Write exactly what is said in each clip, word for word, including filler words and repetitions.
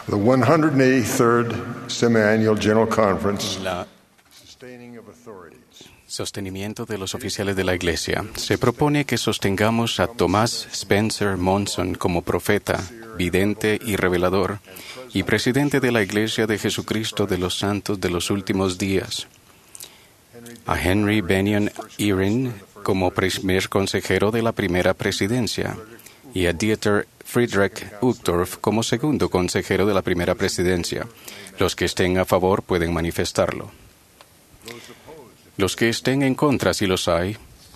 The one hundred eighty-third Semi-Annual General Conference, La Sustaining of Authorities. sostenimiento de los oficiales de la Iglesia. Se propone que sostengamos a Tomás Spencer Monson como profeta, vidente y revelador, y presidente de la Iglesia de Jesucristo de los Santos de los Últimos Días. A Henry Benyon Eyring como primer consejero de la primera presidencia, y a Dieter Friedrich Uchtdorf como segundo consejero de la primera presidencia. Los que estén a favor pueden manifestarlo. Los que estén en contra, si los hay.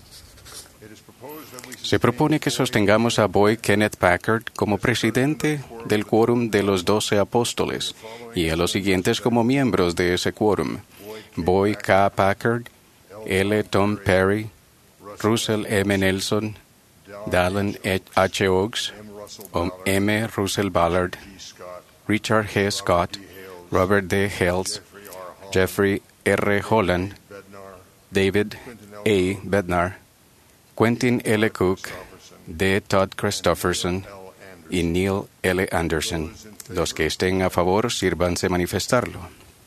Se propone que sostengamos a Boy Kenneth Packard como presidente del quórum de los doce apóstoles y a los siguientes como miembros de ese quórum: Boy K. Packard, L. Tom Perry, Russell M. Nelson, Dallin H. Oaks, M. Russell Ballard, Richard G. Scott, Robert D. Hales, Jeffrey R. Holland, David A. Bednar, Quentin L. Cook, D. Todd Christofferson y Neil L. Anderson. Los que estén a favor, sírvanse manifestarlo.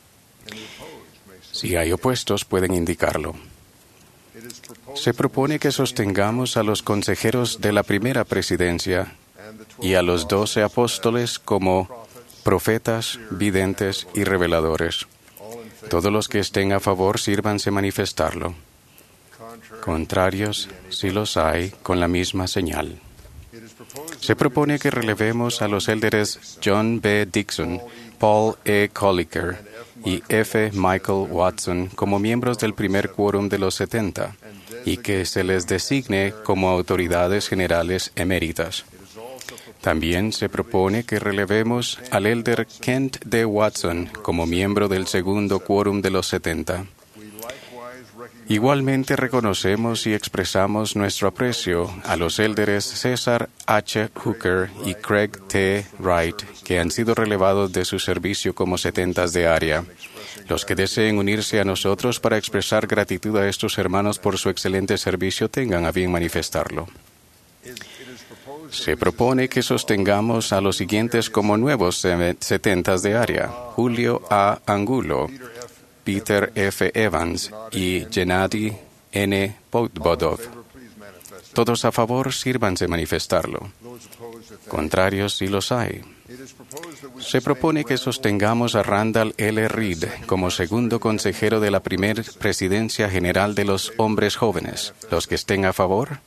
Si hay opuestos, pueden indicarlo. Se propone que sostengamos a los consejeros de la primera presidencia y a los doce apóstoles como profetas, videntes y reveladores. Todos los que estén a favor, sírvanse manifestarlo. Contrarios, si los hay, con la misma señal. Se propone que relevemos a los élderes John B. Dixon, Paul E. Colliker y F. Michael Watson como miembros del primer quórum de los setenta y que se les designe como autoridades generales eméritas. También se propone que relevemos al elder Kent D. Watson como miembro del segundo quórum de los setenta. Igualmente reconocemos y expresamos nuestro aprecio a los élderes César H. Hooker y Craig T. Wright, que han sido relevados de su servicio como setentas de área. Los que deseen unirse a nosotros para expresar gratitud a estos hermanos por su excelente servicio, tengan a bien manifestarlo. Se propone que sostengamos a los siguientes como nuevos setentas de área: Julio A. Angulo, Peter F. Evans y Gennady N. Podvodov. Todos a favor, sírvanse manifestarlo. Contrarios, si los hay. Se propone que sostengamos a Randall L. Reed como segundo consejero de la primera presidencia general de los hombres jóvenes. Los que estén a favor.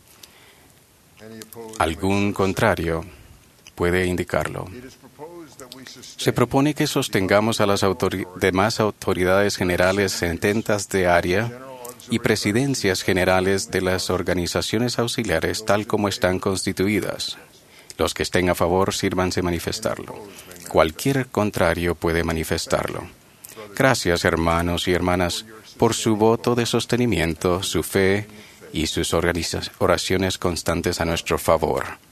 ¿Algún contrario? Puede indicarlo. Se propone que sostengamos a las autori- demás autoridades generales setentas de área y presidencias generales de las organizaciones auxiliares tal como están constituidas. Los que estén a favor, sírvanse manifestarlo. Cualquier contrario puede manifestarlo. Gracias, hermanos y hermanas, por su voto de sostenimiento, su fe y sus organiza- oraciones constantes a nuestro favor.